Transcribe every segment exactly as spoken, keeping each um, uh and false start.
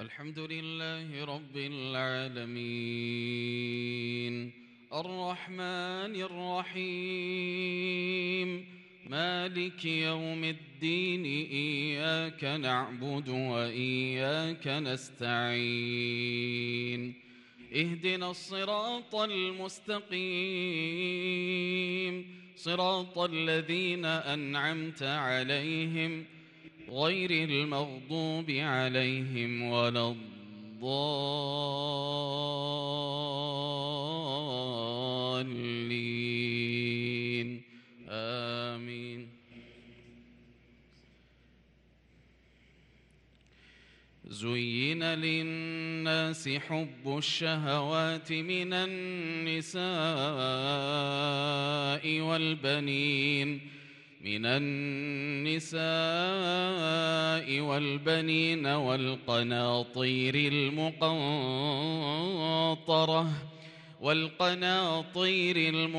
الحمد لله رب العالمين الرحمن الرحيم مالك يوم الدين إياك نعبد وإياك نستعين اهدنا الصراط المستقيم صراط الذين أنعمت عليهم غير المغضوب عليهم ولا الضالين آمين. زين للناس حب الشهوات من النساء والبنين من النساء والبنين والقناطير المقنطرة والقناطير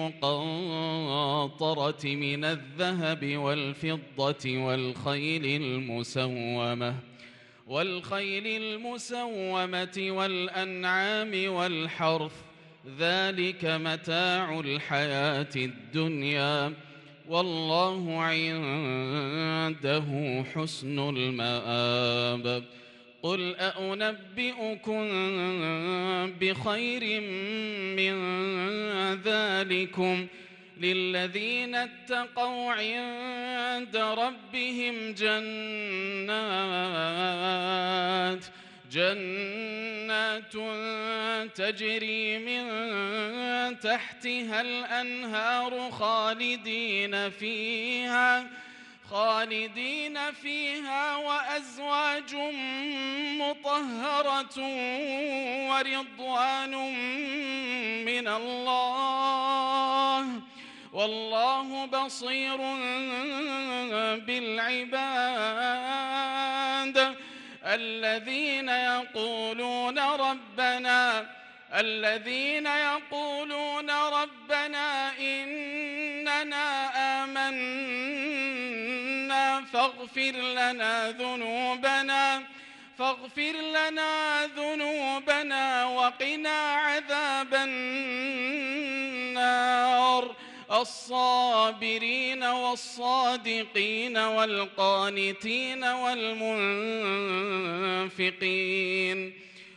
المقنطرة من الذهب والفضة والخيل المسومة والخيل المسومة والأنعام والحرث ذلك متاع الحياة الدنيا والله عنده حسن المآب. قل أنبئكم بخير من ذلكم للذين اتقوا عند ربهم جنات جنات تجري من تحتها الأنهار خالدين فيها خالدين فيها وأزواج مطهرة ورضوان من الله والله بصير بالعباد. الذين يقولون ربنا الذين يقولون ربنا إننا آمنا فاغفر لنا ذنوبنا فاغفر لنا ذنوبنا وقنا عذاب النار. الصابرين والصادقين والقانتين والمنفقين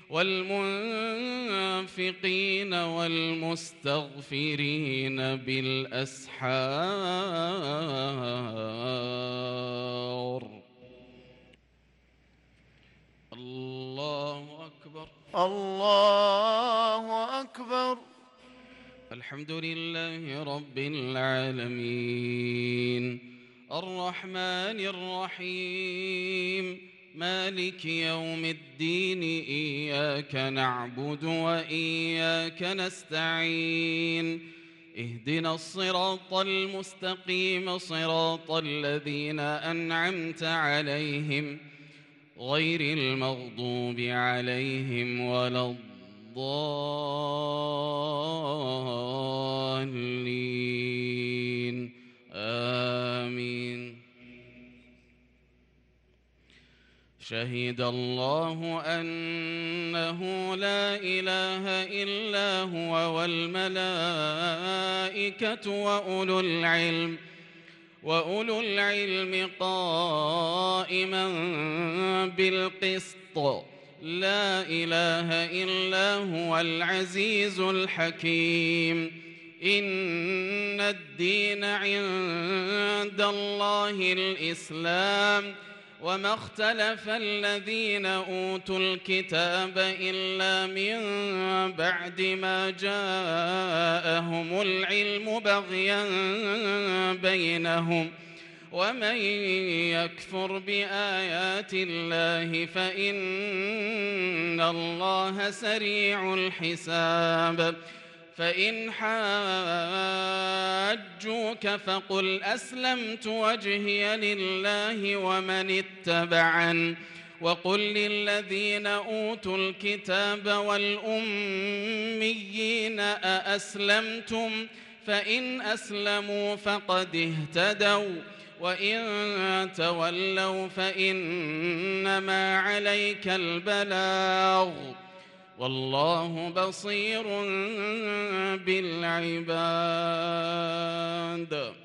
والمنفقين والمستغفرين بالأسحار. الله أكبر الله أكبر. الحمد لله رب العالمين الرحمن الرحيم مالك يوم الدين إياك نعبد وإياك نستعين اهدنا الصراط المستقيم صراط الذين أنعمت عليهم غير المغضوب عليهم ولا الضالين آمين. شهد الله أنه لا إله إلا هو والملائكة وأولو العلم وأولو العلم قائما بالقسط لا إله إلا هو العزيز الحكيم. إن الدين عند الله الإسلام وما اختلف الذين أوتوا الكتاب إلا من بعد ما جاءهم العلم بغيا بينهم ومن يكفر بآيات الله فإن الله سريع الحساب. فإن حاجوك فقل أسلمت وجهي لله ومن اتبعن وقل للذين أوتوا الكتاب والأميين أأسلمتم فإن أسلموا فقد اهتدوا وإن تولوا فإنما عليك البلاغ والله بصير بالعباد.